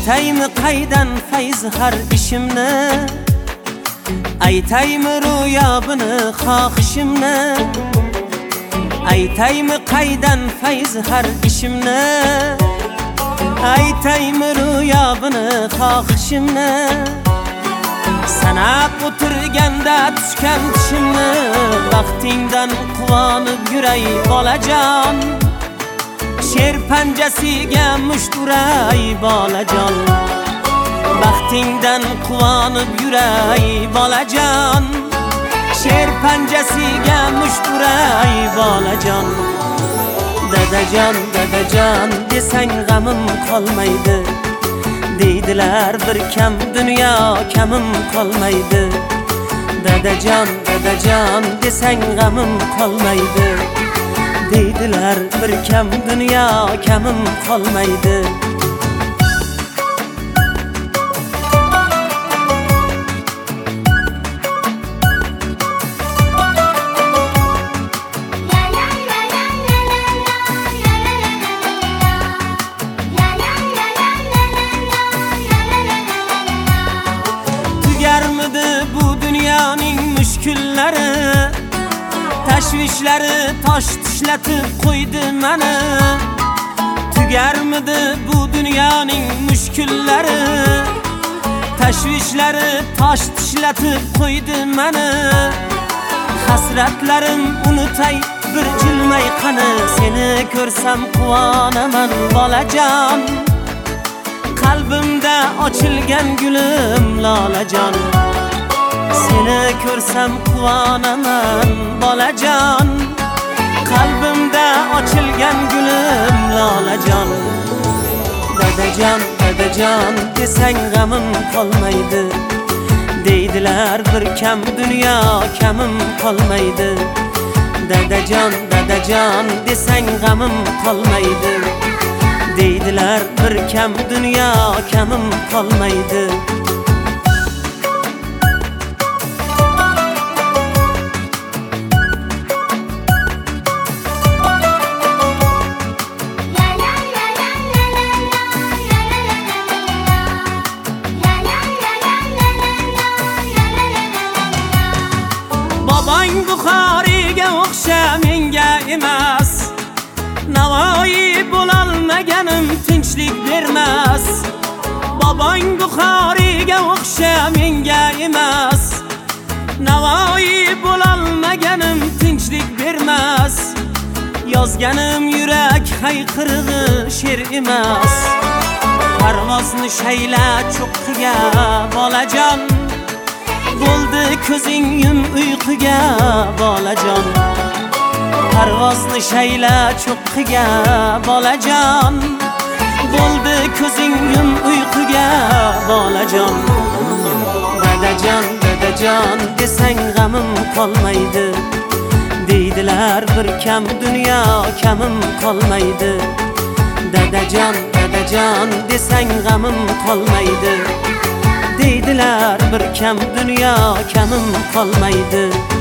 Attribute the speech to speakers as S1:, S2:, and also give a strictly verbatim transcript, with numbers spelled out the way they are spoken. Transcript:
S1: Aytaymi qaydan fayz har ishimni, aytaymi ro'yobini xohishimni, aytaymi qaydan fayz har ishimni, aytaymi ro'yobini xohishimni. Sanab o'tirganda tushgan tishimni, baxtingdan quvonib yuray bolajon. Sher panjasiga musht uray bolajon, baxtingdan quvonib yuray bolajon. Sher panjasiga musht uray bolajon. Dadajon, dadajon desang g'amim qolmaydi, deydilar bir kam dunyo kamim qolmaydi. Dadajon, dadajon desang g'amim qolmaydi, deydilar bir kam dunyo kamim qolmaydi. Tugarmidi bu dunyoning mushkullari, tashvishlari tosh tishlatib qo'ydi meni. Tugarmidi bu dunyoning mushkullari, tashvishlari tosh tishlatib qo'ydi meni. Hasratlarim unutay bir jilmay qani, seni ko'rsam quvonaman bolajon. Qalbimda ochilgan gulim lolajon, seni ko'rsam quvonaman bolajon. Qalbimda ochilgan gulim lolajon. Dadajon, dadajon desang g'amim qolmaydi, deydilar bir kam dunyo kamim qolmaydi. Dadajon, dadajon desang g'amim qolmaydi, deydilar bir kam dunyo kamim qolmaydi. Babang Buxoriga o'xsha menga emas, Navoiy bo'lolmaganim tinchlik bermas. Babang Buxoriga o'xsha menga emas, Navoiy bo'lolmaganim tinchlik bermas. Yozganim yurak hayqirig'i she'r emas, parvozni shayla cho'qqiga bolajon. Bo'ldi ko'zing yum uyquga bolajon, parvozni shayla cho'qqiga bolajon. Bo'ldi ko'zing yum uyquga bolajon. Dadajon, dadajon desang g'amim qolmaydi, deydilar bir kam dunyo kamim qolmaydi. Dadajon, dadajon desang g'amim qolmaydi, deydilar bir kam dunyo kamim qolmaydi.